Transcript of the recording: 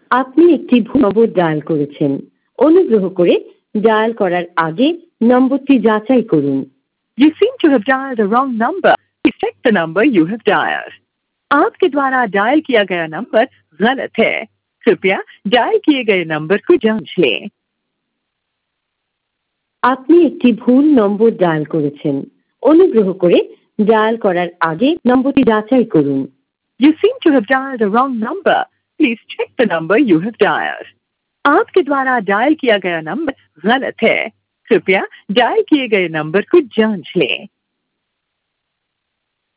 আপনি একটি ভুল নম্বর ডায়াল করেছেন। অনুগ্রহ করে ডায়াল করার আগে নম্বরটি যাচাই করুন। You seem to have dialed the wrong number. Please check the number you have dialed. आपके द्वारा डायल किया गया नंबर गलत है। कृपया डायल किए गए नंबर को जांच लें। আপনি একটি ভুল নম্বর ডায়াল করেছেন। অনুগ্রহ করে ডায়াল করার আগে নম্বরটি যাচাই করুন। You seem to have dialed the wrong number. Please check the number you have dialed. आपके द्वारा डायल किया गया नंबर गलत है। कृपया डायल किए गए नंबर को जांच लें।